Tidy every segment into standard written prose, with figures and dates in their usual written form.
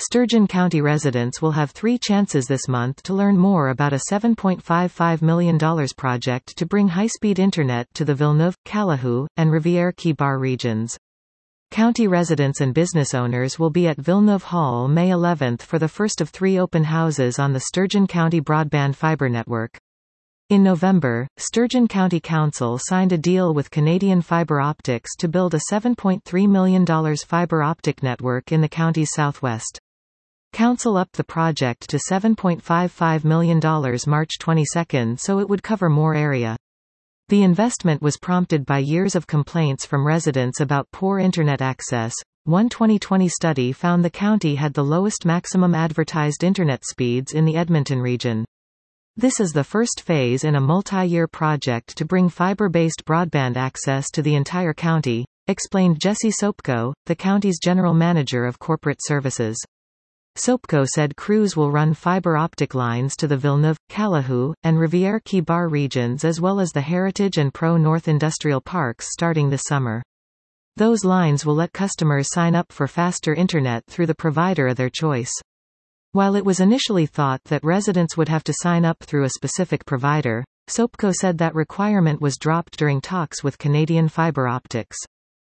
Sturgeon County residents will have 3 chances this month to learn more about a $7.55 million project to bring high-speed internet to the Villeneuve, Calahoo, and Rivière-Qui-Barre regions. County residents and business owners will be at Villeneuve Hall May 11 for the first of 3 open houses on the Sturgeon County Broadband Fiber Network. In November, Sturgeon County Council signed a deal with Canadian Fiber Optics to build a $7.3 million fiber optic network in the county's southwest. Council upped the project to $7.55 million March 22 so it would cover more area. The investment was prompted by years of complaints from residents about poor internet access. One 2020 study found the county had the lowest maximum advertised internet speeds in the Edmonton region. This is the first phase in a multi-year project to bring fiber-based broadband access to the entire county, explained Jesse Sopko, the county's general manager of corporate services. Sopko said crews will run fiber optic lines to the Villeneuve, Calahoo, and Rivière-Qui-Barre regions as well as the Heritage and Pro North industrial parks starting this summer. Those lines will let customers sign up for faster internet through the provider of their choice. While it was initially thought that residents would have to sign up through a specific provider, Sopko said that requirement was dropped during talks with Canadian Fiber Optics.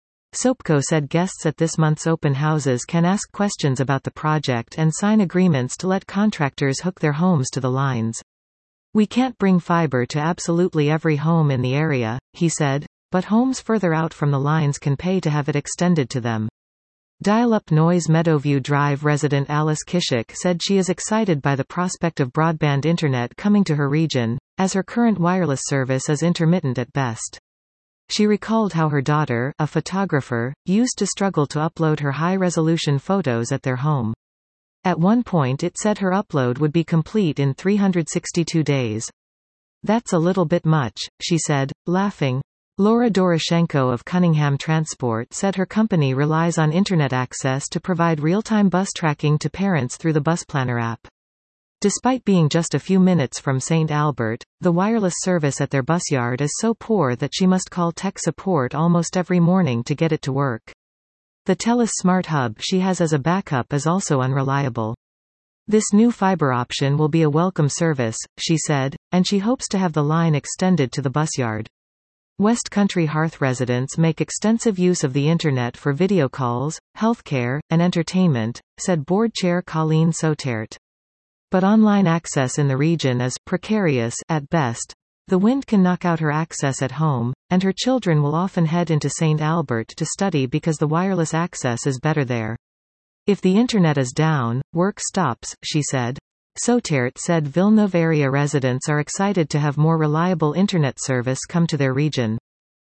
Sopko said guests at this month's open houses can ask questions about the project and sign agreements to let contractors hook their homes to the lines. We can't bring fiber to absolutely every home in the area, he said, but homes further out from the lines can pay to have it extended to them. Dial-Up Noise Meadowview Drive resident Alice Kishik said she is excited by the prospect of broadband internet coming to her region, as her current wireless service is intermittent at best. She recalled how her daughter, a photographer, used to struggle to upload her high-resolution photos at their home. At one point it said her upload would be complete in 362 days. That's a little bit much, she said, laughing. Laura Doroshenko of Cunningham Transport said her company relies on internet access to provide real-time bus tracking to parents through the Bus Planner app. Despite being just a few minutes from St. Albert, the wireless service at their bus yard is so poor that she must call tech support almost every morning to get it to work. The TELUS Smart Hub she has as a backup is also unreliable. This new fiber option will be a welcome service, she said, and she hopes to have the line extended to the bus yard. West Country Hearth residents make extensive use of the internet for video calls, healthcare, and entertainment, said Board Chair Colleen Sotert. But online access in the region is precarious at best. The wind can knock out her access at home, and her children will often head into St. Albert to study because the wireless access is better there. If the internet is down, work stops, she said. Sotert said Villeneuve area residents are excited to have more reliable internet service come to their region.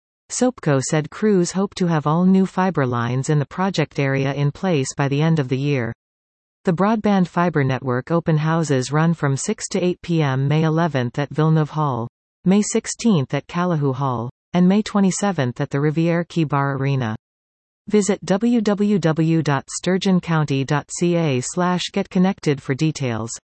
Sopko said crews hope to have all new fiber lines in the project area in place by the end of the year. The Broadband Fiber Network open houses run from 6 to 8 p.m. May 11 at Villeneuve Hall, May 16 at Calahoo Hall, and May 27 at the Rivière-Qui-Barre Arena. Visit www.sturgeoncounty.ca/getconnected for details.